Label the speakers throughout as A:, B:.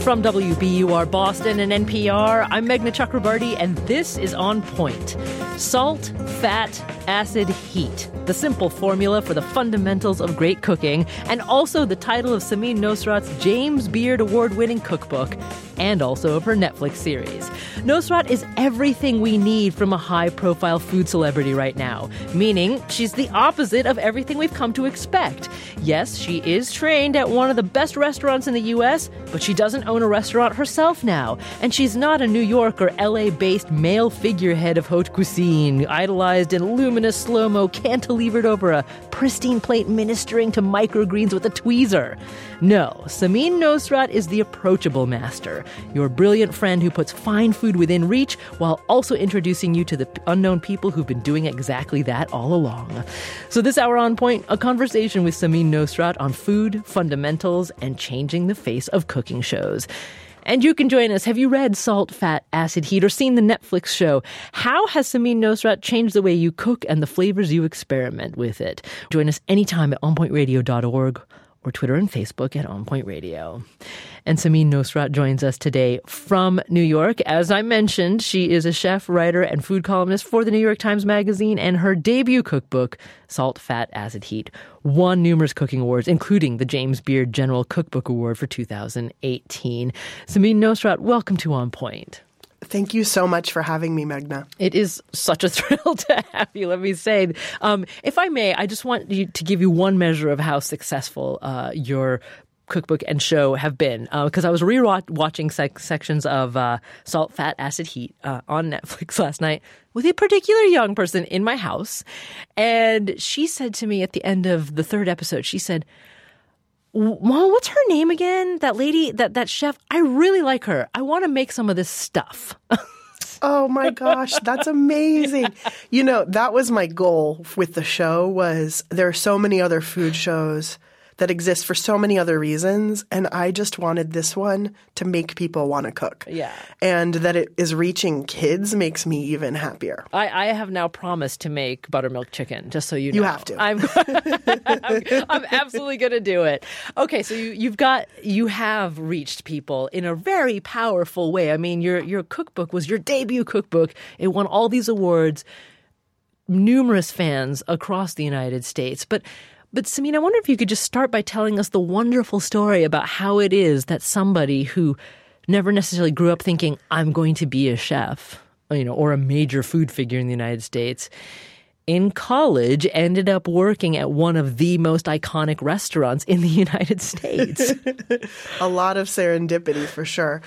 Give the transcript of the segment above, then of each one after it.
A: From WBUR Boston and NPR, I'm Meghna Chakrabarti, and this is On Point. Salt, fat, acid, heat. The simple formula for the fundamentals of great cooking, and also the title of Samin Nosrat's James Beard Award-winning cookbook, and also of her Netflix series. Nosrat is everything we need from a high-profile food celebrity right now, meaning she's the opposite of everything we've come to expect. Yes, she is trained at one of the best restaurants in the U.S., but she doesn't own a restaurant herself now, and she's not a New York or L.A.-based male figurehead of haute cuisine, idolized in luminous slow-mo, cantilevered over a pristine plate ministering to microgreens with a tweezer. No, Samin Nosrat is the approachable master, your brilliant friend who puts fine food within reach while also introducing you to the unknown people who've been doing exactly that all along. So this hour on Point, a conversation with Samin Nosrat on food, fundamentals, and changing the face of cooking shows. And you can join us. Have you read Salt, Fat, Acid, Heat or seen the Netflix show? How has Samin Nosrat changed the way you cook and the flavors you experiment with it? Join us anytime at onpointradio.org or Twitter and Facebook at On Point Radio. And Samin Nosrat joins us today from New York. As I mentioned, she is a chef, writer, and food columnist for the New York Times Magazine, and her debut cookbook, Salt, Fat, Acid, Heat, won numerous cooking awards, including the James Beard General Cookbook Award for 2018. Samin Nosrat, welcome to On Point.
B: Thank you so much for having me, Meghna.
A: It is such a thrill to have you, let me say. If I may, I just want to give you one measure of how successful your cookbook and show have been, because I was re-watching sections of Salt, Fat, Acid, Heat on Netflix last night with a particular young person in my house. And she said to me at the end of the third episode, she said, "Mom, what's her name again? That lady, that chef, I really like her. I want to make some of this stuff."
B: Oh my gosh, that's amazing. Yeah. You know, that was my goal with the show. Was there are so many other food shows that exist for so many other reasons, and I just wanted this one to make people want to cook.
A: Yeah.
B: And that it is reaching kids makes me even happier.
A: I have now promised to make buttermilk chicken, just so you know.
B: You have to.
A: I'm absolutely going to do it. Okay, so you have reached people in a very powerful way. I mean, your cookbook was your debut cookbook. It won all these awards, numerous fans across the United States. But Samin, I wonder if you could just start by telling us the wonderful story about how it is that somebody who never necessarily grew up thinking, I'm going to be a chef, or a major food figure in the United States, in college ended up working at one of the most iconic restaurants in the United States.
B: A lot of serendipity for sure.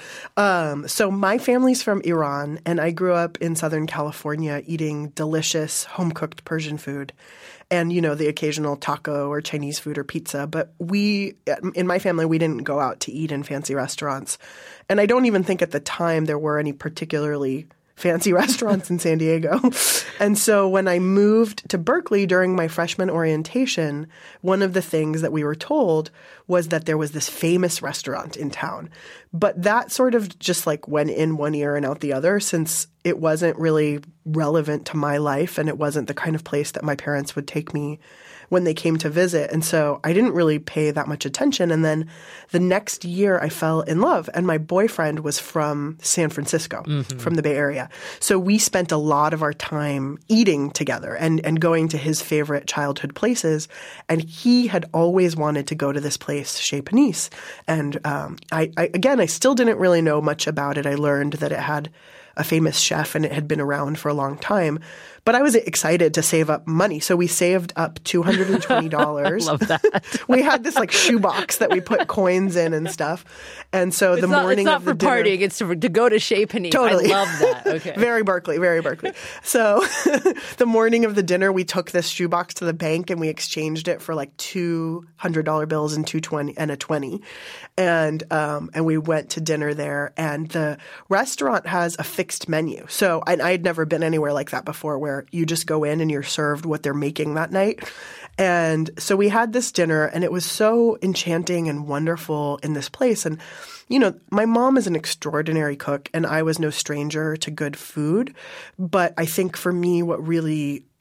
B: So my family's from Iran, and I grew up in Southern California eating delicious home-cooked Persian food. And, the occasional taco or Chinese food or pizza. But in my family, we didn't go out to eat in fancy restaurants. And I don't even think at the time there were any particularly fancy restaurants in San Diego. And so when I moved to Berkeley during my freshman orientation, one of the things that we were told was that there was this famous restaurant in town. But that sort of just went in one ear and out the other, since it wasn't really relevant to my life and it wasn't the kind of place that my parents would take me when they came to visit. And so I didn't really pay that much attention. And then the next year I fell in love, and my boyfriend was from San Francisco, from the Bay Area. So we spent a lot of our time eating together and going to his favorite childhood places. And he had always wanted to go to this place, Chez Panisse. And I still didn't really know much about it. I learned that it had a famous chef and it had been around for a long time. But I was excited to save up money. So we saved up $220.
A: I love that.
B: We had this shoebox that we put coins in and stuff. And so the morning of the dinner.
A: It's not for partying. It's to go to Chez Panisse.
B: Totally.
A: I love that. Okay.
B: Very Berkeley. So the morning of the dinner, we took this shoebox to the bank and we exchanged it for $200 bills and a 20. And we went to dinner there. And the restaurant has a fixed menu. So I had never been anywhere like that before, where you just go in and you're served what they're making that night. And so we had this dinner, and it was so enchanting and wonderful in this place. And, my mom is an extraordinary cook, and I was no stranger to good food. But I think for me, what really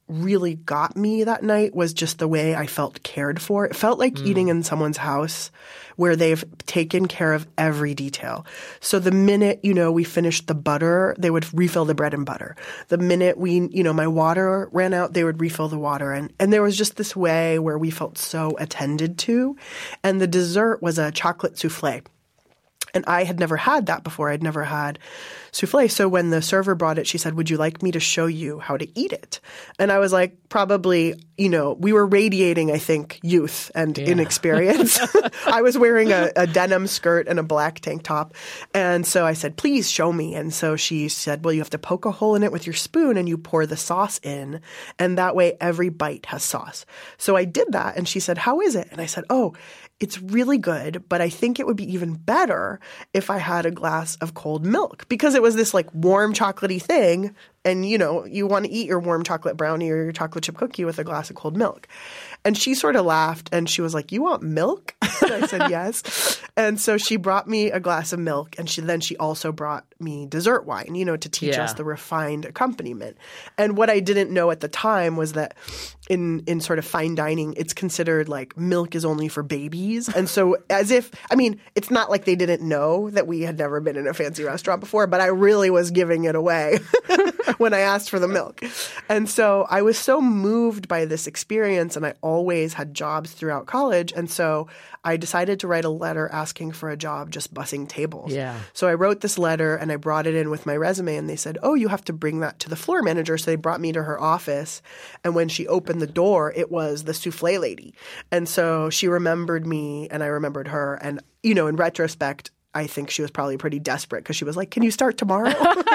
B: really got me that night was just the way I felt cared for. It felt like eating in someone's house where they've taken care of every detail. So the minute, we finished the butter, they would refill the bread and butter. The minute my water ran out, they would refill the water. And there was just this way where we felt so attended to. And the dessert was a chocolate souffle. And I had never had that before. I'd never had souffle. So when the server brought it, she said, "Would you like me to show you how to eat it?" And I was like, probably, we were radiating, I think, youth and inexperience. I was wearing a denim skirt and a black tank top. And so I said, "Please show me." And so she said, "Well, you have to poke a hole in it with your spoon and you pour the sauce in. And that way every bite has sauce." So I did that. And she said, "How is it?" And I said, "Oh, it's really good, but I think it would be even better if I had a glass of cold milk," because it was this like warm chocolatey thing. And, you want to eat your warm chocolate brownie or your chocolate chip cookie with a glass of cold milk. And she sort of laughed and she was like, "You want milk?" And I said, "Yes." And so she brought me a glass of milk, and she also brought me dessert wine, to teach us the refined accompaniment. And what I didn't know at the time was that in sort of fine dining, it's considered like milk is only for babies. And so it's not like they didn't know that we had never been in a fancy restaurant before, but I really was giving it away when I asked for the milk. And so I was so moved by this experience, and I always had jobs throughout college. And so I decided to write a letter asking for a job just bussing tables.
A: Yeah.
B: So I wrote this letter and I brought it in with my resume, and they said, "Oh, you have to bring that to the floor manager." So they brought me to her office, and when she opened the door, it was the souffle lady. And so she remembered me and I remembered her. And, in retrospect, I think she was probably pretty desperate because she was like, "Can you start tomorrow?"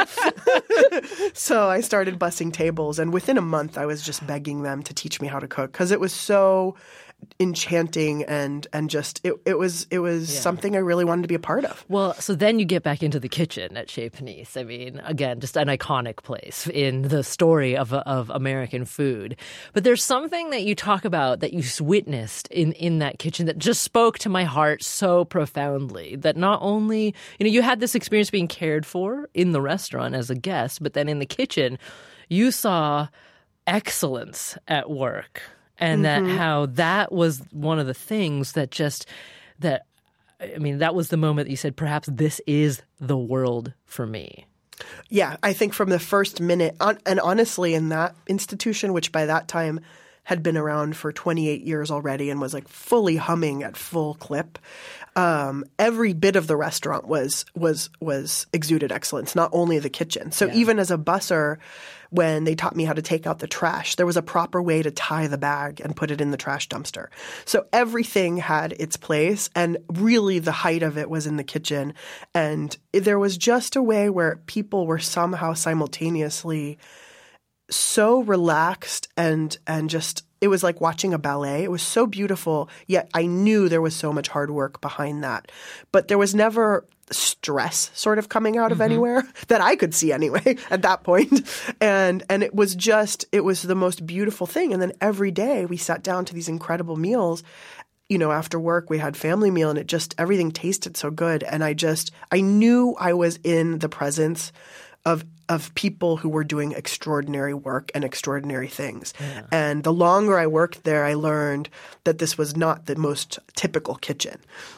B: So I started bussing tables, and within a month I was just begging them to teach me how to cook because it was so enchanting and just it was something I really wanted to be a part of.
A: Well, so then you get back into the kitchen at Chez Panisse. I mean, again, just an iconic place in the story of American food. But there's something that you talk about that you witnessed in that kitchen that just spoke to my heart so profoundly. That not only, you had this experience being cared for in the restaurant as a guest, but then in the kitchen, you saw excellence at work. And how that was one of the things that that was the moment that you said, perhaps this is the world for me.
B: Yeah, I think from the first minute, and honestly, in that institution, which by that time had been around for 28 years already and was like fully humming at full clip, every bit of the restaurant was exuded excellence, not only the kitchen. So even as a busser, when they taught me how to take out the trash, there was a proper way to tie the bag and put it in the trash dumpster. So everything had its place, and really the height of it was in the kitchen. And there was just a way where people were somehow simultaneously so relaxed and just it was like watching a ballet. It was so beautiful, yet I knew there was so much hard work behind that. But there was never stress sort of coming out of anywhere that I could see anyway at that point. And it was the most beautiful thing. And then every day we sat down to these incredible meals. After work we had family meal, and everything tasted so good. And I knew I was in the presence of people who were doing extraordinary work and extraordinary things. Yeah. And the longer I worked there, I learned that this was not the most typical kitchen.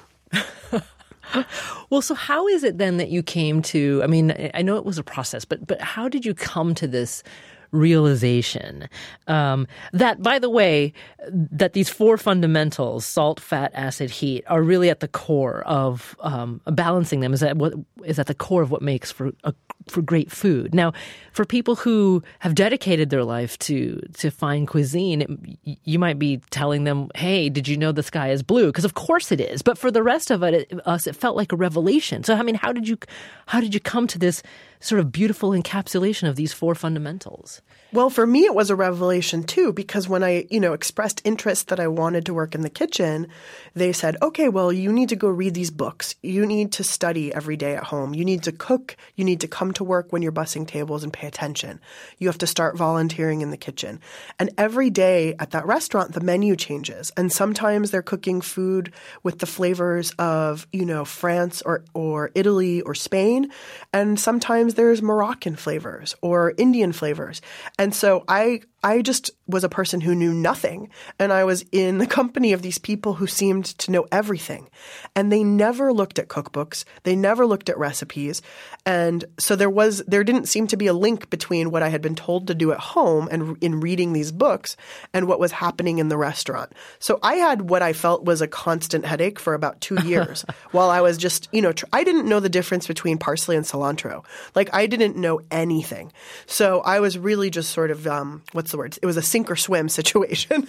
A: Well, so how is it then that you came to, I know it was a process, but how did you come to this realization that, by the way, that these four fundamentals, salt, fat, acid, heat, are really at the core of balancing them is at the core of what makes for great food. Now, for people who have dedicated their life to fine cuisine, you might be telling them, "Hey, did you know the sky is blue?" Because of course it is. But for the rest of us, it felt like a revelation. So, how did you come to this sort of beautiful encapsulation of these four fundamentals?
B: Well, for me, it was a revelation too, because when I, expressed interest that I wanted to work in the kitchen, they said, "Okay, well, you need to go read these books. You need to study every day at home. You need to cook. You need to come to work when you're bussing tables and pay attention. You have to start volunteering in the kitchen." And every day at that restaurant, the menu changes. And sometimes they're cooking food with the flavors of, France or Italy or Spain. And sometimes there's Moroccan flavors or Indian flavors. And so I I just was a person who knew nothing. And I was in the company of these people who seemed to know everything. And they never looked at cookbooks. They never looked at recipes. And so there didn't seem to be a link between what I had been told to do at home and in reading these books and what was happening in the restaurant. So I had what I felt was a constant headache for about 2 years while I was just, I didn't know the difference between parsley and cilantro. Like, I didn't know anything. So I was really just sort of, what's the word? It was a sink or swim situation.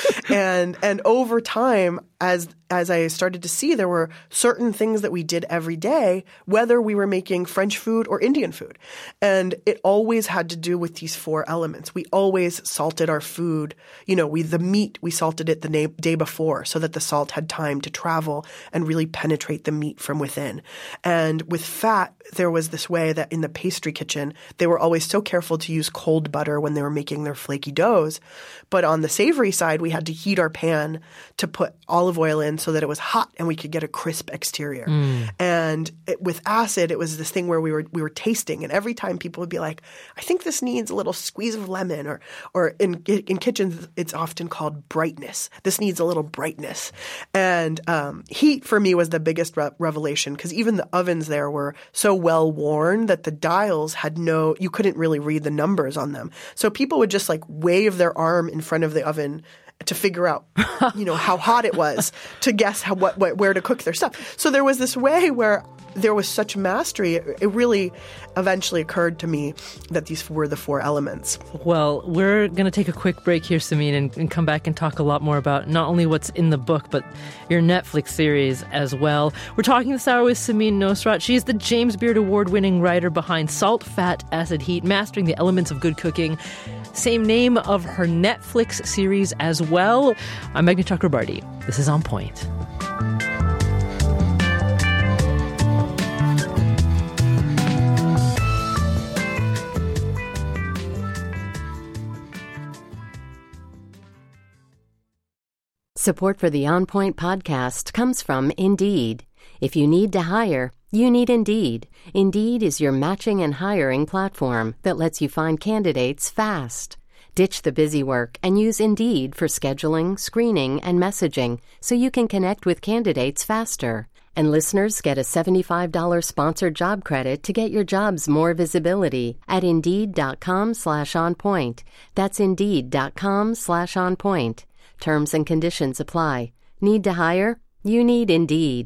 B: and over time, as I started to see, there were certain things that we did every day, whether we were making French food or Indian food. And it always had to do with these 4 elements. We always salted our food. The meat, we salted it the day before so that the salt had time to travel and really penetrate the meat from within. And with fat, there was this way that in the pastry kitchen, they were always so careful to use cold butter when they were making their flaky doughs. But on the savory side, we had to heat our pan to put olive oil in so that it was hot and we could get a crisp exterior. And with acid, it was this thing where we were tasting, and every time people would be like, I think this needs a little squeeze of lemon, or in kitchens, it's often called brightness. This needs a little brightness. And heat for me was the biggest revelation, because even the ovens there were so well worn that the dials had you couldn't really read the numbers on them. So people would just like wave their arm in front of the oven to figure out, how hot it was, to guess where to cook their stuff. So there was this way where there was such mastery. It really eventually occurred to me that these were the 4 elements.
A: Well, we're going to take a quick break here, Samin, and come back and talk a lot more about not only what's in the book, but your Netflix series as well. We're talking this hour with Samin Nosrat. She's the James Beard Award-winning writer behind Salt, Fat, Acid, Heat, Mastering the Elements of Good Cooking. Same name of her Netflix series as well. I'm Meghna Chakrabarti. This is On Point.
C: Support for the On Point podcast comes from Indeed. If you need to hire, you need Indeed. Indeed is your matching and hiring platform that lets you find candidates fast. Ditch the busy work and use Indeed for scheduling, screening, and messaging so you can connect with candidates faster. And listeners get a $75 sponsored job credit to get your jobs more visibility at Indeed.com/onpoint. That's Indeed.com/onpoint. Terms and conditions apply. Need to hire? You need Indeed.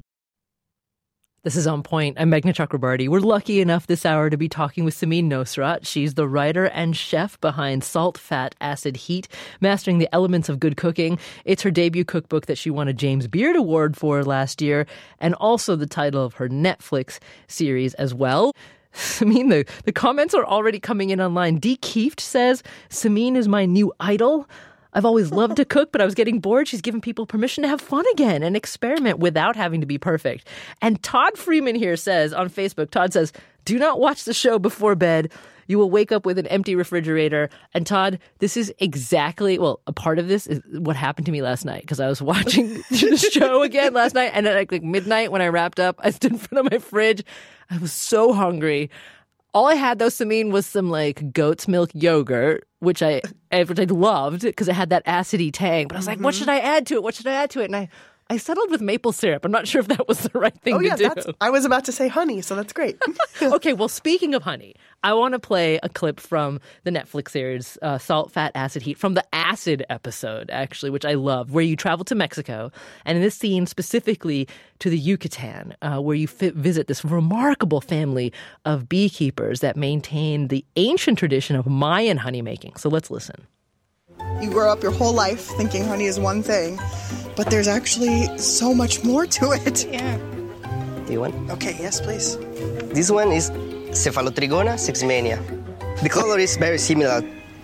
A: This is On Point. I'm Meghna Chakrabarti. We're lucky enough this hour to be talking with Samin Nosrat. She's the writer and chef behind Salt, Fat, Acid, Heat, Mastering the Elements of Good Cooking. It's her debut cookbook that she won a James Beard Award for last year, and also the title of her Netflix series as well. Samin, the comments are already coming in online. D. Kieft says, Samin is my new idol. I've always loved to cook, but I was getting bored. She's given people permission to have fun again and experiment without having to be perfect. And Todd Freeman here says on Facebook, Todd says, do not watch the show before bed. You will wake up with an empty refrigerator. And Todd, this is exactly, a part of this is what happened to me last night, because I was watching the show again last night. And at like midnight when I wrapped up, I stood in front of my fridge. I was so hungry. All I had, though, Samin, was some like goat's milk yogurt, which I loved because it had that acidy tang. But I was like, what should I add to it? What should I add to it? And I settled with maple syrup. I'm not sure if that was the right thing to do.
B: I was about to say honey, so that's great.
A: Okay, well, speaking of honey, I want to play a clip from the Netflix series Salt, Fat, Acid, Heat, from the Acid episode, actually, which I love, where you travel to Mexico. And in this scene, specifically to the Yucatan, where you visit this remarkable family of beekeepers that maintain the ancient tradition of Mayan honey making. So let's listen.
D: You grow up your whole life thinking honey is one thing, but there's actually so much more to it.
E: Yeah. Do you want?
D: Okay, yes, please.
E: This one is Cephalotrigona sexmania. The color is very similar.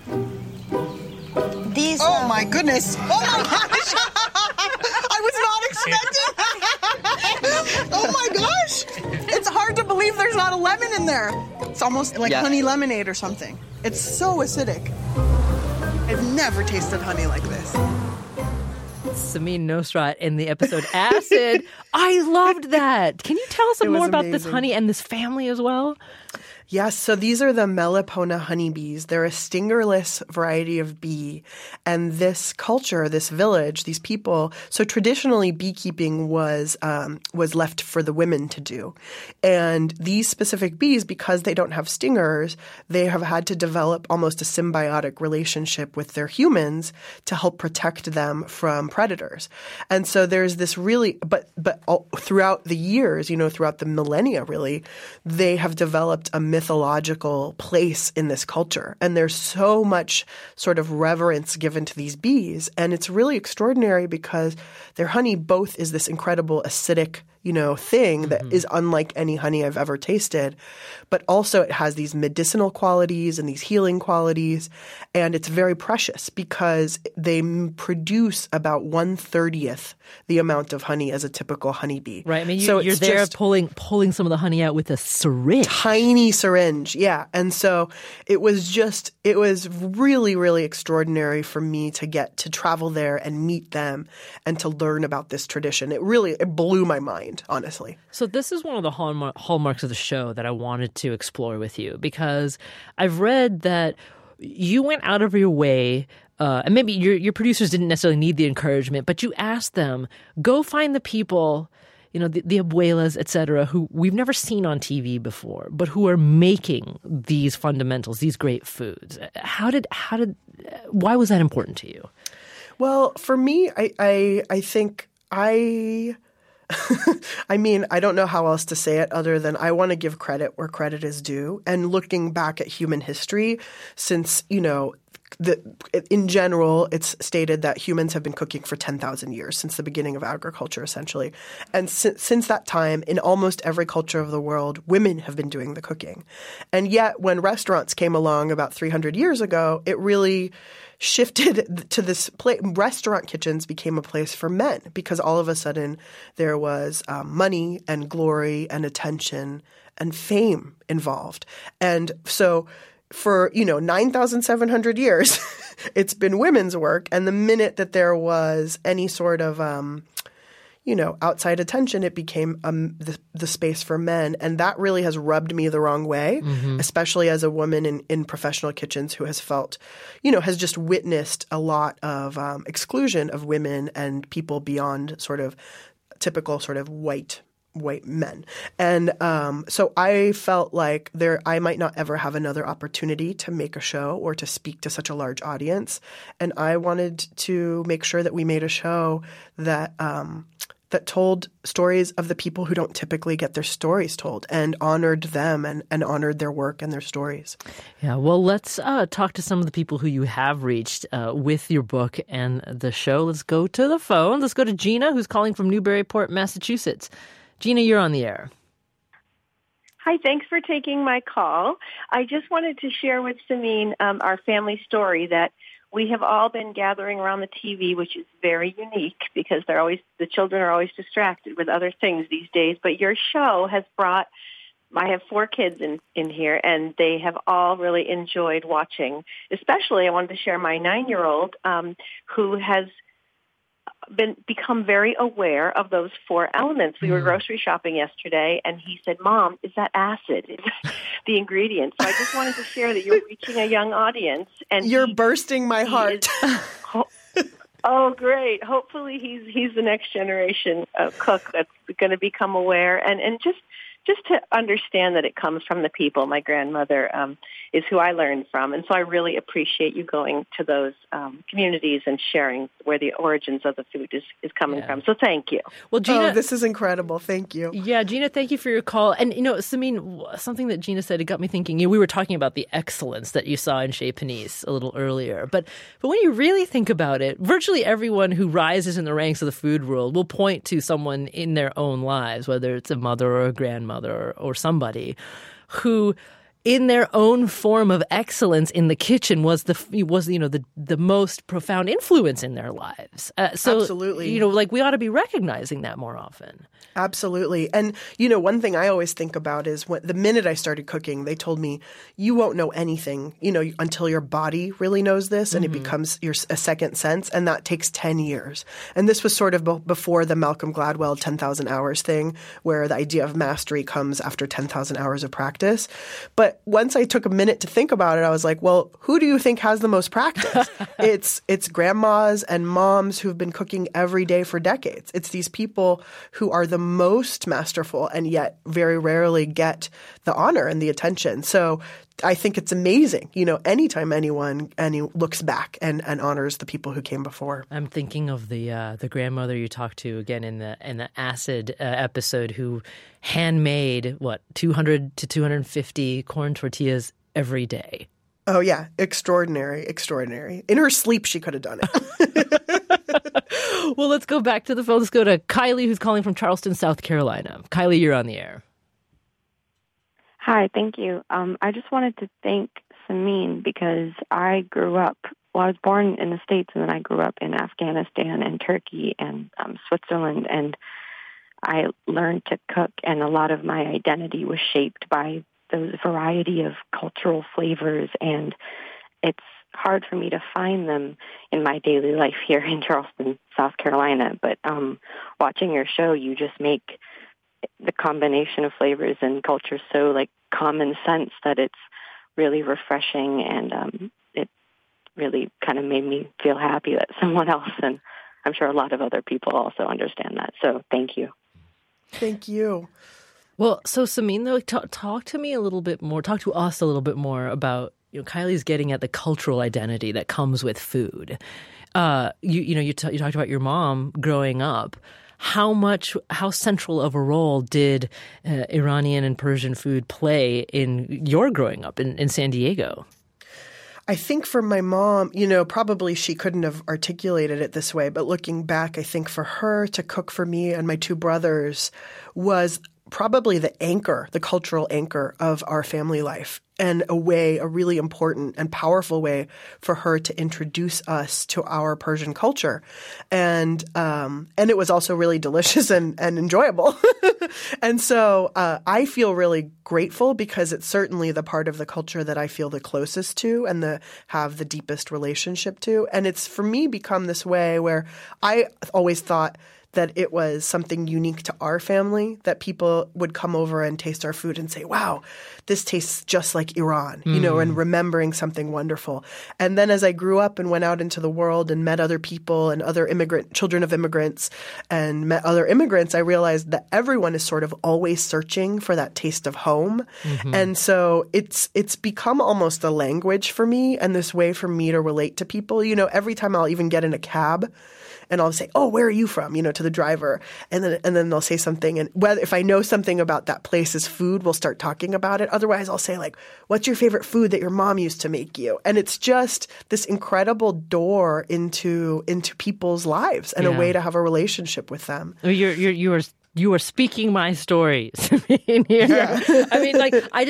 D: These. Oh my goodness! Oh my gosh! I was not expecting. Oh my gosh! It's hard to believe there's not a lemon in there. It's almost like honey lemonade or something. It's so acidic. I've never tasted honey like this.
A: Samin Nosrat in the episode Acid. I loved that. Can you tell us more about this honey and this family as well?
B: Yes, so these are the Melipona honeybees. They're a stingerless variety of bee. And this culture, this village, these people, so traditionally beekeeping was left for the women to do. And these specific bees, because they don't have stingers, they have had to develop almost a symbiotic relationship with their humans to help protect them from predators. And so there's this really, but throughout the years, throughout the millennia really, they have developed a mythological place in this culture. And there's so much sort of reverence given to these bees. And it's really extraordinary because their honey both is this incredible acidic thing that is unlike any honey I've ever tasted. But also it has these medicinal qualities and these healing qualities. And it's very precious because they produce about 1/30th the amount of honey as a typical honeybee.
A: Right. I mean,
B: so
A: you're there pulling some of the honey out with a syringe.
B: Tiny syringe. Yeah. And so it was really, really extraordinary for me to get to travel there and meet them and to learn about this tradition. It blew my mind, honestly.
A: So this is one of the hallmarks of the show that I wanted to explore with you, because I've read that you went out of your way, and maybe your producers didn't necessarily need the encouragement, but you asked them, go find the people, the abuelas, et cetera, who we've never seen on TV before, but who are making these fundamentals, these great foods. Why was that important to you?
B: Well, for me, I think I mean, I don't know how else to say it other than I want to give credit where credit is due. And looking back at human history, since, in general, it's stated that humans have been cooking for 10,000 years, since the beginning of agriculture, essentially. And since that time, in almost every culture of the world, women have been doing the cooking. And yet, when restaurants came along about 300 years ago, it really shifted to this place. Restaurant kitchens became a place for men because all of a sudden there was money and glory and attention and fame involved. And so for, 9,700 years, it's been women's work. And the minute that there was any sort of outside attention, it became the space for men. And that really has rubbed me the wrong way, especially as a woman in professional kitchens who has felt, has just witnessed a lot of exclusion of women and people beyond sort of typical sort of white men. And so I felt like I might not ever have another opportunity to make a show or to speak to such a large audience. And I wanted to make sure that we made a show that told stories of the people who don't typically get their stories told and honored them and honored their work and their stories.
A: Yeah, well, let's talk to some of the people who you have reached with your book and the show. Let's go to the phone. Let's go to Gina, who's calling from Newburyport, Massachusetts. Gina, you're on the air.
F: Hi, thanks for taking my call. I just wanted to share with Samin our family story that we have all been gathering around the TV, which is very unique because the children are always distracted with other things these days. But your show has I have 4 kids in here, and they have all really enjoyed watching. Especially, I wanted to share my 9-year-old who has become very aware of those 4 elements. We were grocery shopping yesterday, and he said, "Mom, is that acid? Is that the ingredients?" So I just wanted to share that you're reaching a young audience. And
B: you're bursting my heart.
F: Oh, great. Hopefully he's the next generation cook that's going to become aware and just to understand that it comes from the people. My grandmother is who I learned from. And so I really appreciate you going to those communities and sharing where the origins of the food is coming from. So thank you.
A: Well, Gina,
B: this is incredible. Thank you.
A: Yeah, Gina, thank you for your call. And, Samin, something that Gina said, it got me thinking. We were talking about the excellence that you saw in Chez Panisse a little earlier. But when you really think about it, virtually everyone who rises in the ranks of the food world will point to someone in their own lives, whether it's a mother or a grandmother or somebody who, in their own form of excellence in the kitchen, was the most profound influence in their lives. So,
B: absolutely,
A: we ought to be recognizing that more often.
B: Absolutely. And, one thing I always think about is the minute I started cooking, they told me, you won't know anything, until your body really knows this and it becomes a second sense. And that takes 10 years. And this was sort of before the Malcolm Gladwell 10,000 hours thing, where the idea of mastery comes after 10,000 hours of practice. But But once I took a minute to think about it, I was like, well, who do you think has the most practice? It's grandmas and moms who've been cooking every day for decades. It's these people who are the most masterful and yet very rarely get the honor and the attention. So I think it's amazing, anytime anyone looks back and honors the people who came before.
A: I'm thinking of the grandmother you talked to again in the acid episode who handmade 200 to 250 corn tortillas every day.
B: Oh yeah, extraordinary. In her sleep, she could have done it.
A: Well, let's go back to the phone. Let's go to Kylie, who's calling from Charleston, South Carolina. Kylie, you're on the air.
G: Hi, thank you. I just wanted to thank Samin because I was born in the States, and then I grew up in Afghanistan and Turkey and Switzerland, and I learned to cook, and a lot of my identity was shaped by those variety of cultural flavors, and it's hard for me to find them in my daily life here in Charleston, South Carolina. But watching your show, you just make the combination of flavors and culture so common sense that it's really refreshing, and it really kind of made me feel happy that someone else, and I'm sure a lot of other people also understand that. So thank you.
B: Thank you.
A: Well, so Samin, though, talk to us a little bit more about, Kylie's getting at the cultural identity that comes with food. You talked about your mom growing up. How central of a role did Iranian and Persian food play in your growing up in San Diego?
B: I think for my mom, probably she couldn't have articulated it this way, but looking back, I think for her to cook for me and my two brothers was probably the cultural anchor of our family life, and a really important and powerful way for her to introduce us to our Persian culture. And it was also really delicious and enjoyable. And so I feel really grateful because it's certainly the part of the culture that I feel the closest to and have the deepest relationship to. And it's, for me, become this way where I always thought that it was something unique to our family, that people would come over and taste our food and say, wow, this tastes just like Iran, and remembering something wonderful. And then as I grew up and went out into the world and met other people and other children of immigrants and met other immigrants, I realized that everyone is sort of always searching for that taste of home. Mm-hmm. And so it's become almost a language for me and this way for me to relate to people. Every time I'll even get in a cab, and I'll say, oh, where are you from, to the driver. And then they'll say something. And if I know something about that place's food, we'll start talking about it. Otherwise, I'll say, what's your favorite food that your mom used to make you? And it's just this incredible door into people's lives and a way to have a relationship with them.
A: You are speaking my stories in here. Yeah. I mean,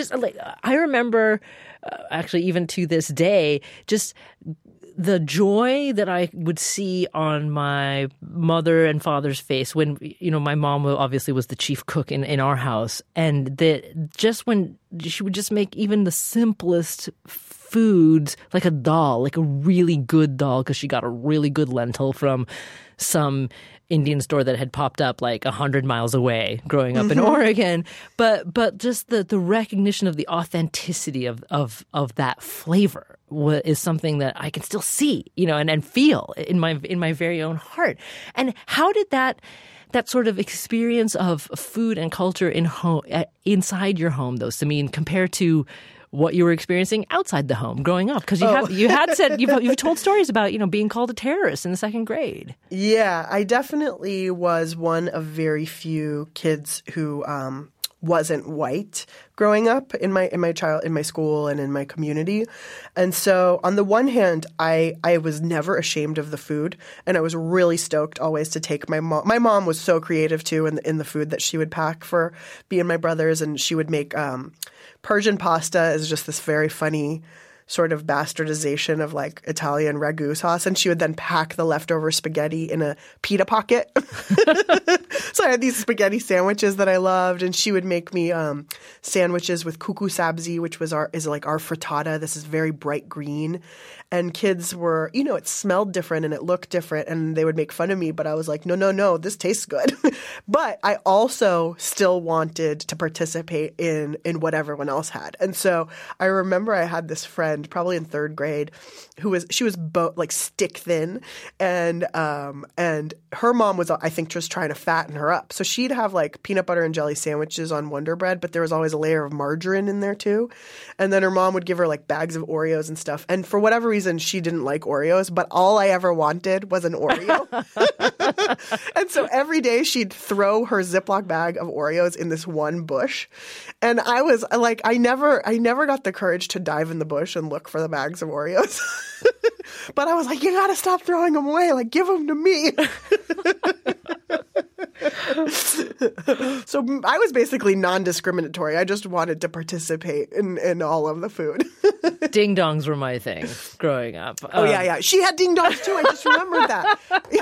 A: I remember, actually, even to this day, just the joy that I would see on my mother and father's face when, my mom obviously was the chief cook in our house. And that just when she would just make even the simplest foods, like a dal, like a really good dal, because she got a really good lentil from some Indian store that had popped up 100 miles away growing up in Oregon. But just the recognition of the authenticity of that flavor is something that I can still see, and feel in my very own heart. And how did that sort of experience of food and culture inside your home, though, Samin, compare to what you were experiencing outside the home growing up? Because you've told stories about, being called a terrorist in the second grade.
B: Yeah, I definitely was one of very few kids who wasn't white growing up in my school and in my community. And so on the one hand, I was never ashamed of the food, and I was really stoked always to take my mom. My mom was so creative too in the food that she would pack for me and my brothers, and she would make Persian pasta is just this very funny sort of bastardization of Italian ragu sauce, and she would then pack the leftover spaghetti in a pita pocket. So I had these spaghetti sandwiches that I loved, and she would make me sandwiches with kuku sabzi, which is our frittata. This is very bright green, and kids were, it smelled different and it looked different and they would make fun of me, but I was like, no, this tastes good. But I also still wanted to participate in what everyone else had. And so I remember I had this friend probably in third grade she was like stick thin and her mom was, I think, just trying to fatten her up. So she'd have like peanut butter and jelly sandwiches on Wonder Bread, but there was always a layer of margarine in there too. And then her mom would give her like bags of Oreos and stuff. And for whatever reason, she didn't like Oreos, but all I ever wanted was an Oreo. And so every day she'd throw her Ziploc bag of Oreos in this one bush. And I was like, I never got the courage to dive in the bush and look for the bags of Oreos. But I was like, you got to stop throwing them away. Like, give them to me. So I was basically non-discriminatory. I just wanted to participate in all of the food.
A: Ding dongs were my thing growing up.
B: Oh, yeah. She had ding dongs too. I just remembered that.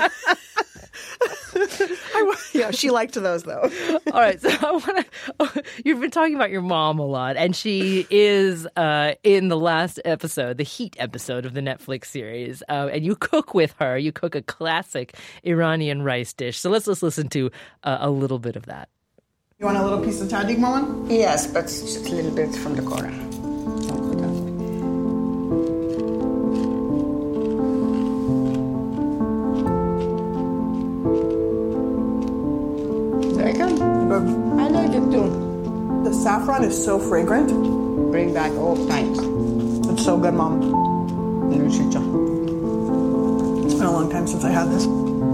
B: She liked those though.
A: All right, so you've been talking about your mom a lot, and she is in the last episode, the Heat episode of the Netflix series, and you cook with her. You cook a classic Iranian rice dish. So let's listen to a little bit of that.
D: You want a little piece of tahdig, Mama?
H: Yes, but just a little bit from the corner. I like it too.
D: The saffron is so fragrant.
H: Bring back old times.
D: It's so good, Mom. It's been a long time since I had this.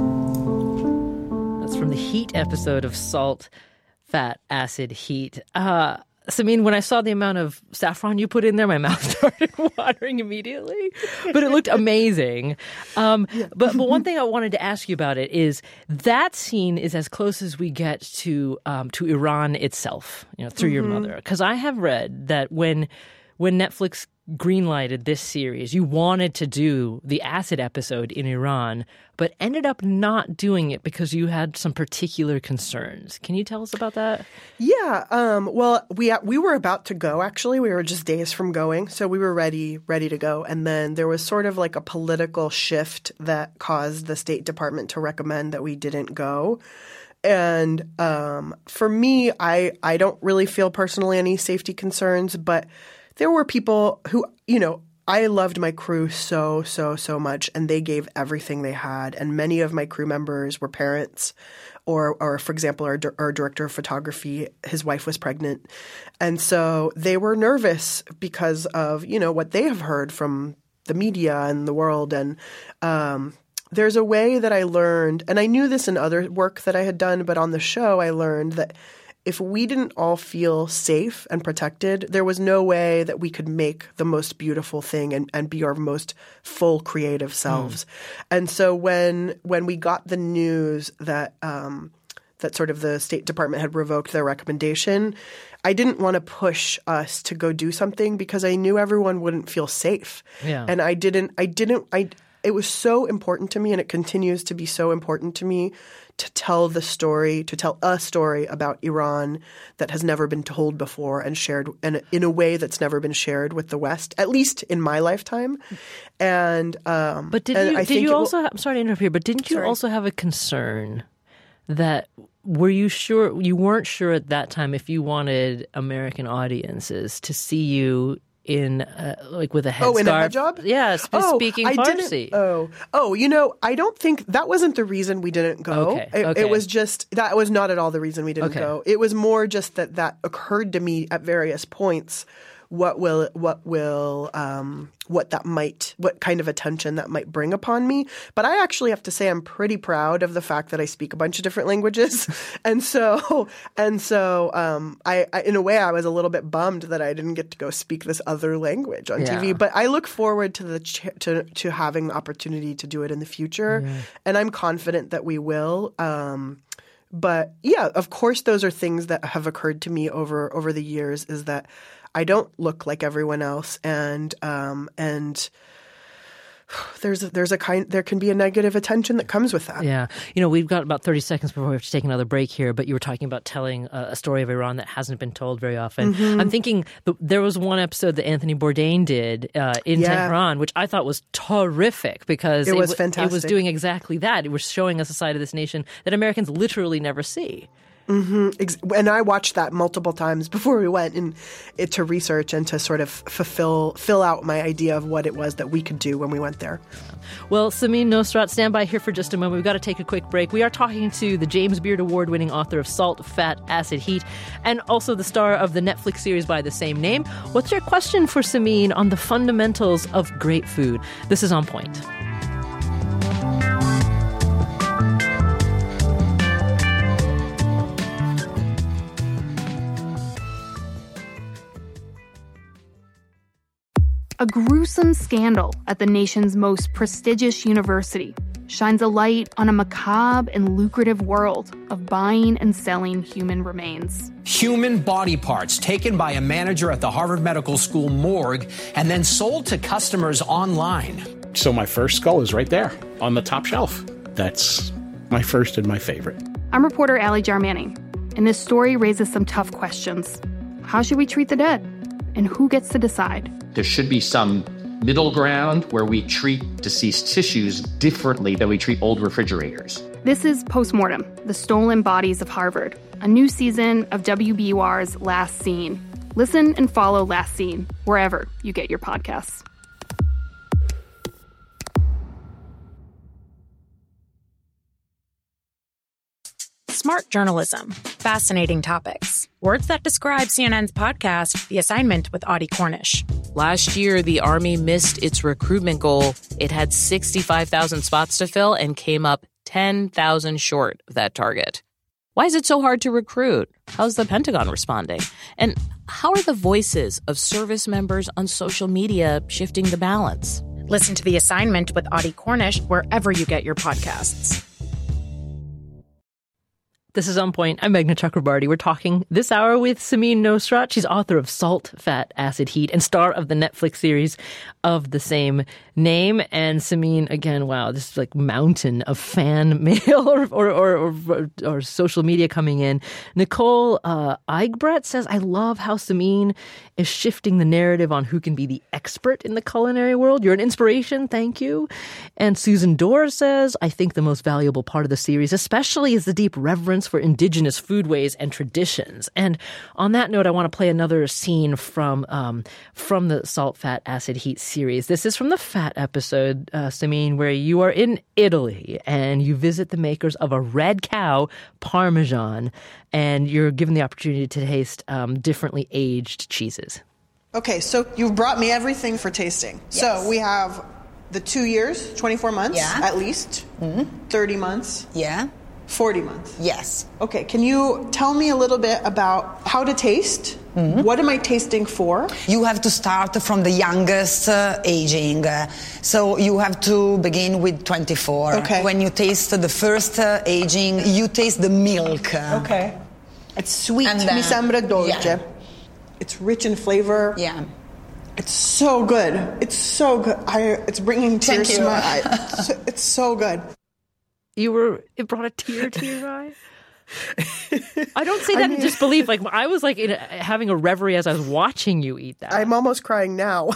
A: That's from the Heat episode of Salt, Fat, Acid, Heat. Samin, when I saw the amount of saffron you put in there, my mouth started watering immediately. But it looked amazing. But one thing I wanted to ask you about it is that scene is as close as we get to Iran itself, through your mother. Because I have read that when Netflix greenlighted this series, you wanted to do the acid episode in Iran, but ended up not doing it because you had some particular concerns. Can you tell us about that?
B: Yeah. Well, we were about to go, actually. We were just days from going. So we were ready to go. And then there was sort of like a political shift that caused the State Department to recommend that we didn't go. And for me, I don't really feel personally any safety concerns, but there were people who, I loved my crew so, so, so much, and they gave everything they had. And many of my crew members were parents, or for example, our director of photography, his wife was pregnant. And so they were nervous because of, what they have heard from the media and the world. And there's a way that I learned, and I knew this in other work that I had done, but on the show I learned that if we didn't all feel safe and protected, there was no way that we could make the most beautiful thing and be our most full creative selves. And so when we got the news that that sort of the State Department had revoked their recommendation, I didn't want to push us to go do something because I knew everyone wouldn't feel safe.
A: Yeah.
B: And it was so important to me, and it continues to be so important to me to tell a story about Iran that has never been told before and shared in a way that's never been shared with the West, at least in my lifetime. And
A: but did you also? I'm sorry to interrupt here, but didn't you also have a concern that were you sure you weren't sure at that time if you wanted American audiences to see you in with a headscarf?
B: In a hijab?
A: Yeah, speaking Farsi.
B: I don't think that wasn't the reason we didn't go.
A: Okay.
B: It was just that was not at all the reason we didn't go. It was more just that occurred to me at various points. What kind of attention that might bring upon me. But I actually have to say I'm pretty proud of the fact that I speak a bunch of different languages. and so I in a way I was a little bit bummed that I didn't get to go speak this other language on TV. But I look forward to to having the opportunity to do it in the future. And I'm confident that we will. But yeah, of course, those are things that have occurred to me over the years, is that I don't look like everyone else, and there can be a negative attention that comes with that.
A: Yeah. We've got about 30 seconds before we have to take another break here, but you were talking about telling a story of Iran that hasn't been told very often. Mm-hmm. I'm thinking there was one episode that Anthony Bourdain did in Tehran, which I thought was terrific because
B: it was fantastic.
A: It was doing exactly that. It was showing us a side of this nation that Americans literally never see.
B: Mm-hmm. And I watched that multiple times before we went to research and to sort of fill out my idea of what it was that we could do when we went there.
A: Well, Samin Nosrat, stand by here for just a moment. We've got to take a quick break. We are talking to the James Beard Award-winning author of Salt, Fat, Acid, Heat, and also the star of the Netflix series by the same name. What's your question for Samin on the fundamentals of great food? This is On Point.
I: A gruesome scandal at the nation's most prestigious university shines a light on a macabre and lucrative world of buying and selling human remains.
J: Human body parts taken by a manager at the Harvard Medical School morgue and then sold to customers online.
K: So my first skull is right there on the top shelf. That's my first and my favorite.
I: I'm reporter Allie Jarmanning, and this story raises some tough questions. How should we treat the dead? And who gets to decide?
L: There should be some middle ground where we treat deceased tissues differently than we treat old refrigerators.
I: This is Postmortem, The Stolen Bodies of Harvard, a new season of WBUR's Last Scene. Listen and follow Last Scene wherever you get your podcasts.
M: Smart journalism. Fascinating topics. Words that describe CNN's podcast, The Assignment with Audie Cornish.
N: Last year, the Army missed its recruitment goal. It had 65,000 spots to fill and came up 10,000 short of that target. Why is it so hard to recruit? How's the Pentagon responding? And how are the voices of service members on social media shifting the balance?
M: Listen to The Assignment with Audie Cornish wherever you get your podcasts.
A: This is On Point. I'm Meghna Chakrabarty. We're talking this hour with Samin Nosrat. She's author of Salt, Fat, Acid, Heat, and star of the Netflix series of the same name. And Samin, again, wow, this is like mountain of fan mail or social media coming in. Nicole Eichbrett says, I love how Samin is shifting the narrative on who can be the expert in the culinary world. You're an inspiration. Thank you. And Susan Dorr says, I think the most valuable part of the series, especially, is the deep reverence for indigenous foodways and traditions. And on that note, I want to play another scene from the Salt, Fat, Acid, Heat series. This is from the Fat episode, Samin, where you are in Italy and you visit the makers of a red cow Parmesan, and you're given the opportunity to taste differently aged cheeses.
D: Okay, so you've brought me everything for tasting. Yes. So we have the 2 years, 24 months at least, 30 months. 40 months.
H: Yes.
D: Okay, can you tell me a little bit about how to taste? What am I tasting for?
H: You have to start from the youngest aging. So you have to begin with 24.
D: Okay.
H: When you taste the first aging, you taste the milk.
D: Okay. It's sweet.
H: And
D: Mi sembra dolce.
H: Yeah.
D: It's rich in flavor.
H: Yeah.
D: It's so good. It's so good. It's bringing tears to my eyes. It's so good.
A: It brought a tear to your eye? I don't say that in disbelief. Like, I was like having a reverie as I was watching you eat that.
B: I'm almost crying now.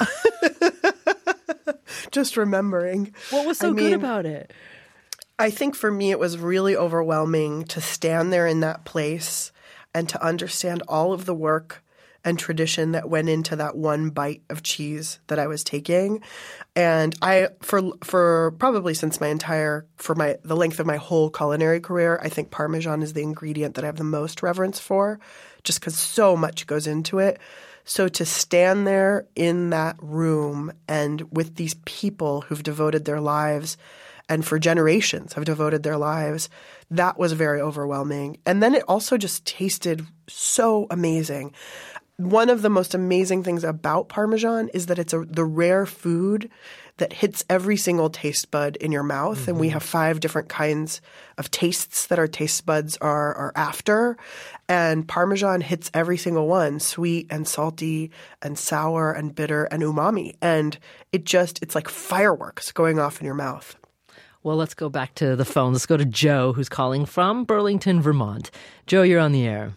B: Just remembering.
A: What was so good about it?
B: I think for me it was really overwhelming to stand there in that place and to understand all of the work and tradition that went into that one bite of cheese that I was taking. And I, for probably since the length of my whole culinary career, I think Parmesan is the ingredient that I have the most reverence for, just because so much goes into it. So to stand there in that room and with these people who've devoted their lives and for generations have devoted their lives, that was very overwhelming. And then it also just tasted so amazing. one of the most amazing things about Parmesan is that it's the rare food that hits every single taste bud in your mouth. Mm-hmm. And we have 5 different kinds of tastes that our taste buds are after. And Parmesan hits every single one, sweet and salty and sour and bitter and umami. And it's like fireworks going off in your mouth.
A: Well, let's go back to the phone. Let's go to Joe, who's calling from Burlington, Vermont. Joe, you're on the air.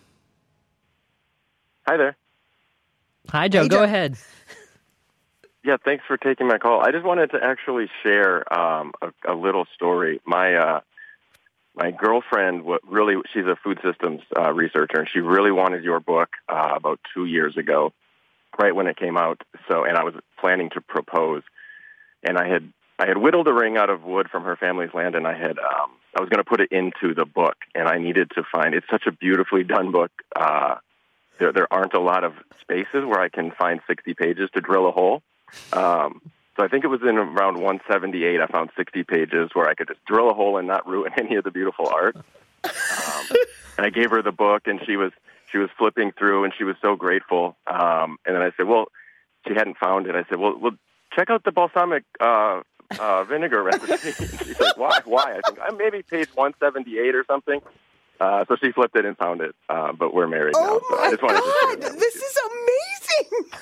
O: Hi there.
A: Hi, Joe. Go ahead.
O: Yeah, thanks for taking my call. I just wanted to actually share a little story. My girlfriend, she's a food systems researcher, and she really wanted your book about 2 years ago, right when it came out. And I was planning to propose, and I had whittled a ring out of wood from her family's land, and I was going to put it into the book, and I needed to find. It's such a beautifully done book. There aren't a lot of spaces where I can find 60 pages to drill a hole. So I think it was in around 178, I found 60 pages where I could just drill a hole and not ruin any of the beautiful art. And I gave her the book, and she was flipping through, and she was so grateful. And then I said, well, she hadn't found it. I said, well, check out the balsamic vinegar recipe. And she's like, why? I think maybe page 178 or something. So she flipped it and found it. But we're married now. So I just wanted to share that.
B: This is amazing.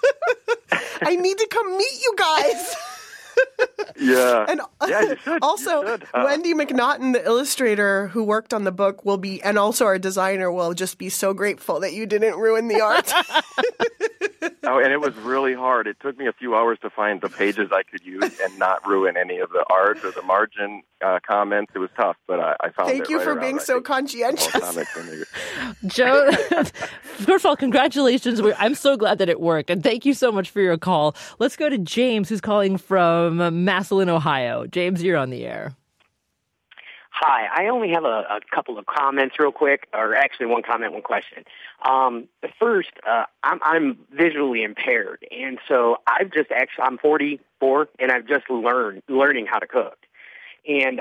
B: I need to come meet you guys.
O: Yeah.
B: And
O: you should.
B: Also,
O: you should.
B: Wendy McNaughton, the illustrator who worked on the book, and also our designer will just be so grateful that you didn't ruin the art.
O: Oh, and it was really hard. It took me a few hours to find the pages I could use and not ruin any of the art or the margin comments. It was tough, but I found it.
B: Thank you for being so conscientious.
A: Joe, first of all, congratulations. I'm so glad that it worked, and thank you so much for your call. Let's go to James, who's calling from Massillon, Ohio. James, you're on the air.
P: Hi, I only have a couple of comments real quick, or actually one comment, one question. The first, I'm visually impaired, and so I'm 44, and I've just learning how to cook. And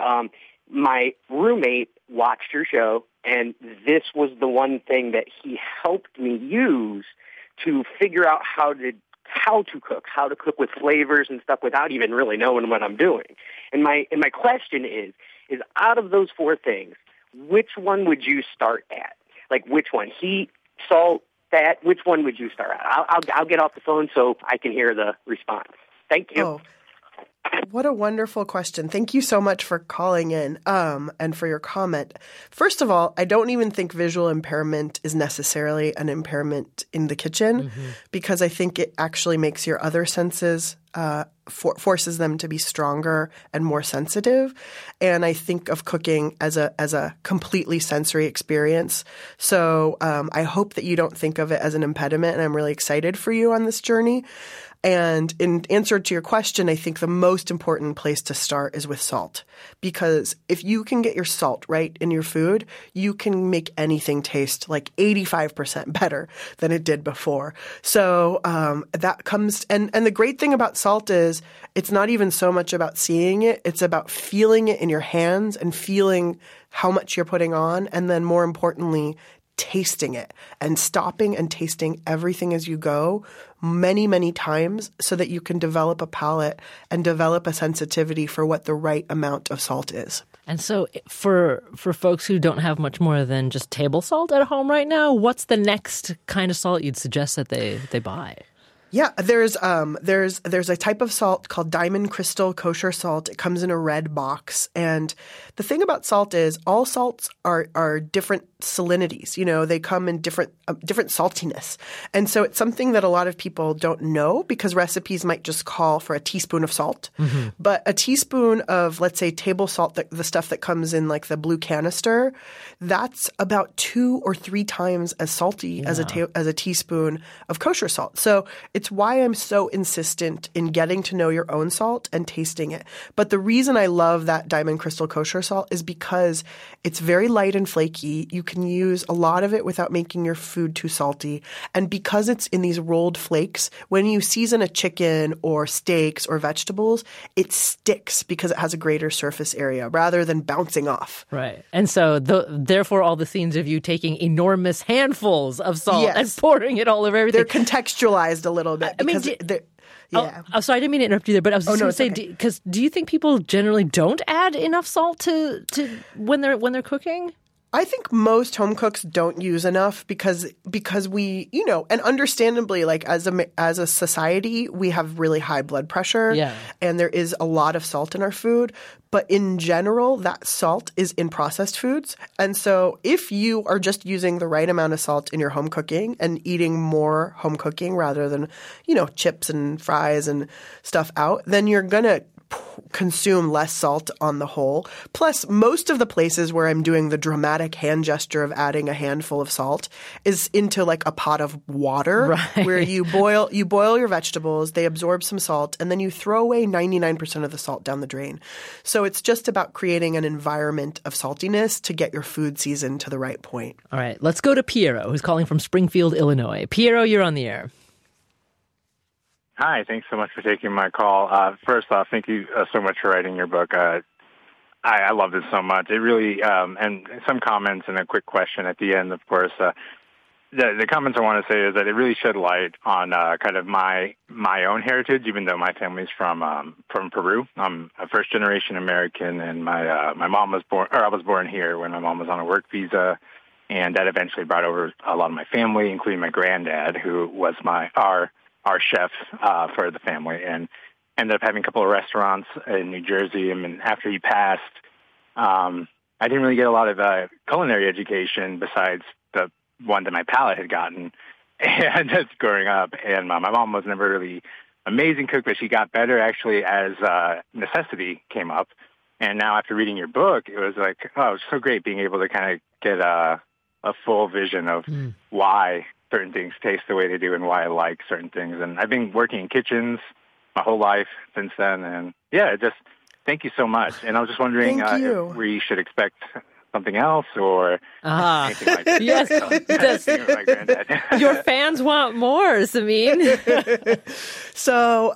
P: my roommate watched your show, and this was the one thing that he helped me use to figure out how to cook with flavors and stuff without even really knowing what I'm doing. And my question is out of those 4 things, which one would you start at? Like which one? Heat, salt, fat, which one would you start at? I'll get off the phone so I can hear the response. Thank you.
B: Oh, what a wonderful question. Thank you so much for calling in and for your comment. First of all, I don't even think visual impairment is necessarily an impairment in the kitchen because I think it actually makes your other senses forces them to be stronger and more sensitive. And I think of cooking as a completely sensory experience. So I hope that you don't think of it as an impediment, and I'm really excited for you on this journey. And in answer to your question, I think the most important place to start is with salt. Because if you can get your salt right in your food, you can make anything taste like 85% better than it did before. So that comes – and the great thing about salt is it's not even so much about seeing it. It's about feeling it in your hands and feeling how much you're putting on, and then more importantly – tasting it and stopping and tasting everything as you go many, many times so that you can develop a palate and develop a sensitivity for what the right amount of salt is.
A: And so for folks who don't have much more than just table salt at home right now, what's the next kind of salt you'd suggest that they buy?
B: Yeah, there's a type of salt called Diamond Crystal Kosher salt. It comes in a red box. And the thing about salt is all salts are different salinities. You know, they come in different saltiness. And so it's something that a lot of people don't know because recipes might just call for a teaspoon of salt. Mm-hmm. But a teaspoon of, let's say, table salt, the stuff that comes in like the blue canister, that's about 2 or 3 times as salty as a teaspoon of kosher salt. So it's why I'm so insistent in getting to know your own salt and tasting it. But the reason I love that Diamond Crystal Kosher salt is because it's very light and flaky. You can use a lot of it without making your food too salty. And because it's in these rolled flakes, when you season a chicken or steaks or vegetables, it sticks because it has a greater surface area rather than bouncing off.
A: Right. And so therefore all the scenes of you taking enormous handfuls of salt and pouring it all over everything.
B: They're contextualized a little bit. Because yeah.
A: Oh, sorry, I didn't mean to interrupt you there, but I was just going to say, because do you think people generally don't add enough salt to when they're cooking?
B: I think most home cooks don't use enough because we, and understandably, like as a society, we have really high blood pressure, and there is a lot of salt in our food. But in general, that salt is in processed foods. And so if you are just using the right amount of salt in your home cooking and eating more home cooking rather than, chips and fries and stuff out, then you're going to consume less salt on the whole. Plus, most of the places where I'm doing the dramatic hand gesture of adding a handful of salt is into like a pot of water where you boil your vegetables, they absorb some salt, and then you throw away 99% of the salt down the drain. So it's just about creating an environment of saltiness to get your food seasoned to the right point.
A: All right, let's go to Piero, who's calling from Springfield, Illinois. Piero, you're on the air.
Q: Hi, thanks so much for taking my call. First off, thank you so much for writing your book. I loved it so much. It really, and some comments and a quick question at the end, of course. The comments I want to say is that it really shed light on kind of my own heritage, even though my family's from Peru. I'm a first-generation American, and my mom was born, or I was born here when my mom was on a work visa, and that eventually brought over a lot of my family, including my granddad, who was our chef for the family, and ended up having a couple of restaurants in New Jersey. And after he passed, I didn't really get a lot of culinary education besides the one that my palate had gotten and just growing up. And my mom was never really amazing cook, but she got better actually as necessity came up. And now after reading your book, it was like, oh, it was so great being able to kind of get a full vision of why certain things taste the way they do and why I like certain things. And I've been working in kitchens my whole life since then. And just thank you so much. And I was just wondering if we should expect something else or anything like that.
A: Yes, your fans want more, Samin.
B: So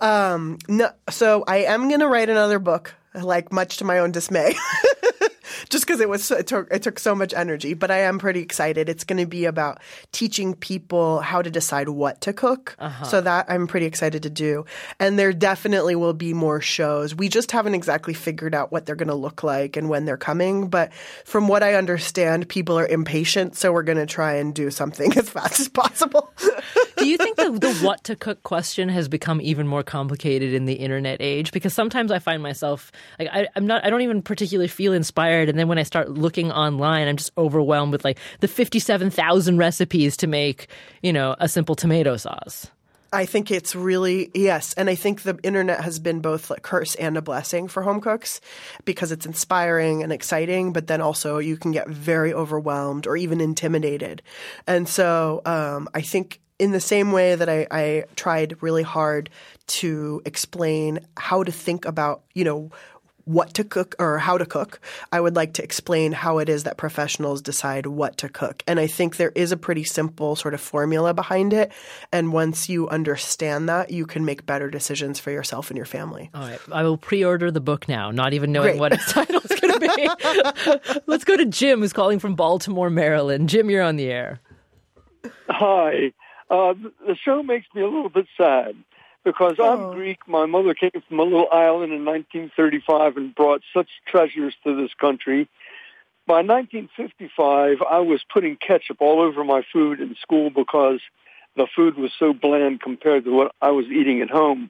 B: I am going to write another book, like much to my own dismay. Just because it took so much energy, but I am pretty excited. It's going to be about teaching people how to decide what to cook. So that I'm pretty excited to do. And there definitely will be more shows. We just haven't exactly figured out what they're going to look like and when they're coming. But from what I understand, people are impatient, so we're going to try and do something as fast as possible.
A: Do you think the what to cook question has become even more complicated in the internet age? Because sometimes I find myself like I don't even particularly feel inspired, and then when I start looking online, I'm just overwhelmed with like the 57,000 recipes to make, a simple tomato sauce.
B: I think it's really, yes. And I think the internet has been both a curse and a blessing for home cooks because it's inspiring and exciting, but then also you can get very overwhelmed or even intimidated. And so I think in the same way that I tried really hard to explain how to think about, what to cook or how to cook, I would like to explain how it is that professionals decide what to cook. And I think there is a pretty simple sort of formula behind it. And once you understand that, you can make better decisions for yourself and your family.
A: All right. I will pre-order the book now, not even knowing what its title is going to be. Let's go to Jim, who's calling from Baltimore, Maryland. Jim, you're on the air.
R: Hi. The show makes me a little bit sad. Because I'm Greek. My mother came from a little island in 1935 and brought such treasures to this country. By 1955, I was putting ketchup all over my food in school because the food was so bland compared to what I was eating at home.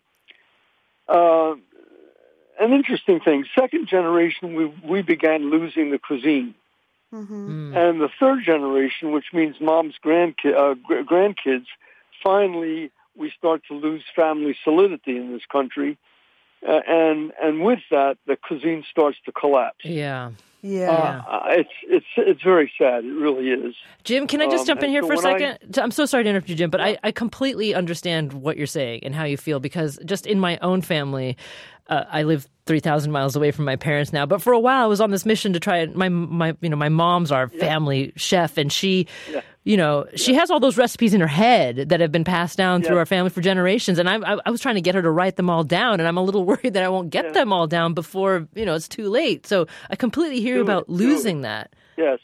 R: An interesting thing, second generation, we began losing the cuisine. And the third generation, which means mom's grandkids, finally we start to lose family solidity in this country. And with that, the cuisine starts to collapse.
A: Yeah.
R: It's very sad. It really is.
A: Jim, can I just jump in here for a second? I'm so sorry to interrupt you, Jim, but I completely understand what you're saying and how you feel, because just in my own family, I live 3,000 miles away from my parents now. But for a while, I was on this mission to try. My mom's our family chef, and she, she has all those recipes in her head that have been passed down through our family for generations. And I was trying to get her to write them all down, and I'm a little worried that I won't get them all down before it's too late. So I completely hear about losing that.
R: Yes.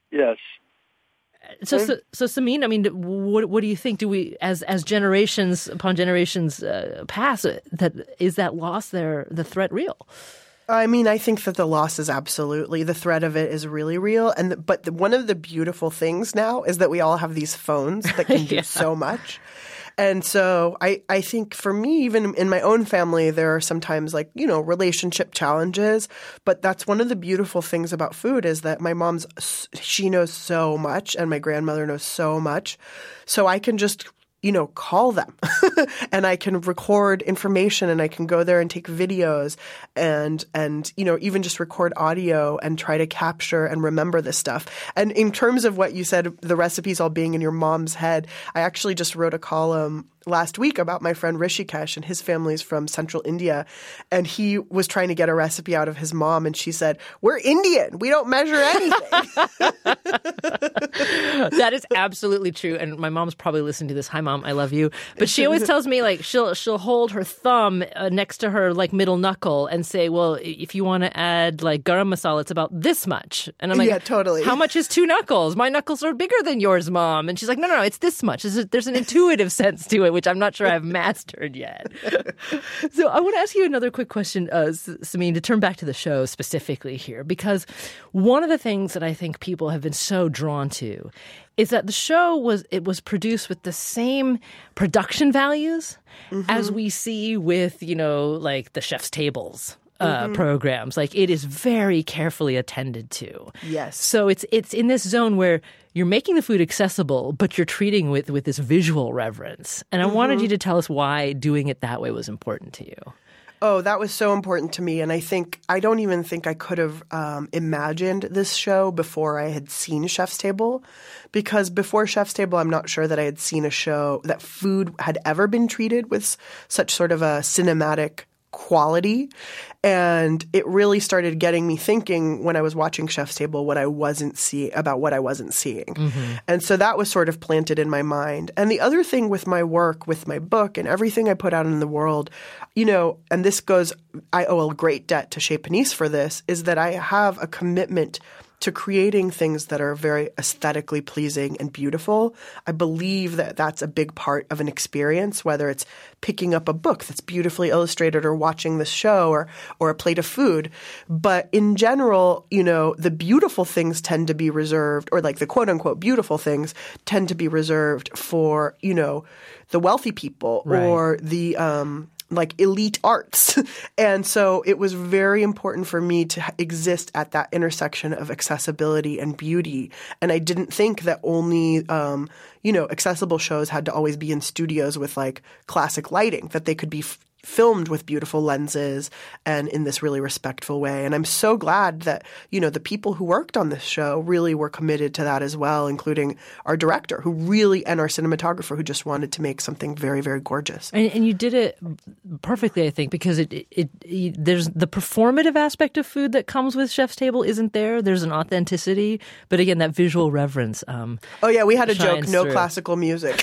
A: So Samin, I mean, what do you think? Do we, as generations upon generations pass, is that loss there, the threat real?
B: I mean, I think that the loss is absolutely, the threat of it is really real. But one of the beautiful things now is that we all have these phones that can do so much. And so I think for me, even in my own family, there are sometimes relationship challenges. But that's one of the beautiful things about food is that my mom's, she knows so much and my grandmother knows so much. So I can just call them and I can record information and I can go there and take videos and even just record audio and try to capture and remember this stuff. And in terms of what you said, the recipes all being in your mom's head, I actually just wrote a column last week about my friend Rishikesh, and his family's from central India, and he was trying to get a recipe out of his mom, and she said, "We're Indian. We don't measure anything."
A: That is absolutely true, and my mom's probably listening to this. Hi, Mom, I love you. But she always tells me she'll hold her thumb next to her middle knuckle and say, "Well, if you want to add garam masala, it's about this much." And I'm like,
B: "Yeah, totally.
A: How much is 2 knuckles? My knuckles are bigger than yours, Mom." And she's like, "No, it's this much." There's an intuitive sense to it, which I'm not sure I've mastered yet. So I want to ask you another quick question, Samin, to turn back to the show specifically here, because one of the things that I think people have been so drawn to is that the show was produced with the same production values as we see with, the Chef's Tables. Programs. It is very carefully attended to.
B: Yes.
A: So it's in this zone where you're making the food accessible, but you're treating with this visual reverence. And I wanted you to tell us why doing it that way was important to you.
B: Oh, that was so important to me. And I don't even think I could have imagined this show before I had seen Chef's Table. Because before Chef's Table, I'm not sure that I had seen a show that food had ever been treated with such sort of a cinematic quality. And it really started getting me thinking when I was watching Chef's Table what I wasn't seeing. And so that was sort of planted in my mind. And the other thing with my work, with my book and everything I put out in the world, and this goes, I owe a great debt to Chez Panisse for this, is that I have a commitment to creating things that are very aesthetically pleasing and beautiful. I believe that that's a big part of an experience, whether it's picking up a book that's beautifully illustrated or watching this show or a plate of food. But in general, the beautiful things tend to be reserved, or the quote-unquote beautiful things tend to be reserved for, the wealthy people or the elite arts. And so it was very important for me to exist at that intersection of accessibility and beauty. And I didn't think that only, accessible shows had to always be in studios with classic lighting, that they could be filmed with beautiful lenses and in this really respectful way. And I'm so glad that, the people who worked on this show really were committed to that as well, including our director and our cinematographer who just wanted to make something very, very gorgeous.
A: And you did it perfectly, I think, because there's the performative aspect of food that comes with Chef's Table isn't there. There's an authenticity, but again, that visual reverence.
B: We had a joke, no classical music.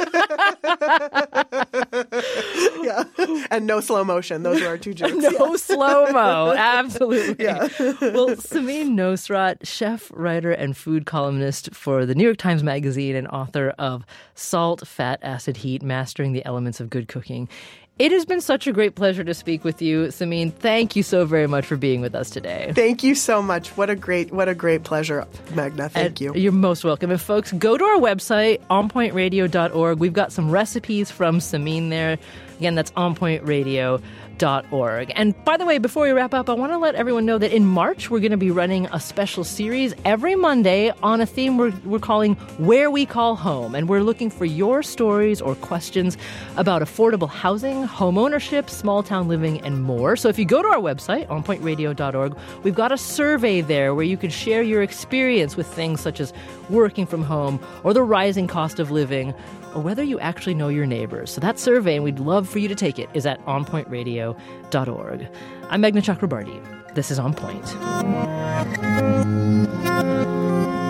B: Yeah. And no slow motion. Those were our 2 jokes.
A: No slow-mo. Absolutely. Yeah. Well, Samin Nosrat, chef, writer, and food columnist for the New York Times Magazine and author of Salt, Fat, Acid, Heat, Mastering the Elements of Good Cooking. It has been such a great pleasure to speak with you, Samin. Thank you so very much for being with us today.
B: Thank you so much. What a great pleasure, Magna. Thank you.
A: You're most welcome. And folks, go to our website, onpointradio.org. We've got some recipes from Samin there. Again, that's onpointradio.org. And by the way, before we wrap up, I want to let everyone know that in March, we're going to be running a special series every Monday on a theme we're calling Where We Call Home. And we're looking for your stories or questions about affordable housing, home ownership, small town living, and more. So if you go to our website, onpointradio.org, we've got a survey there where you can share your experience with things such as working from home or the rising cost of living, or whether you actually know your neighbors. So that survey, and we'd love for you to take it, is at onpointradio.org. I'm Meghna Chakrabarty. This is On Point.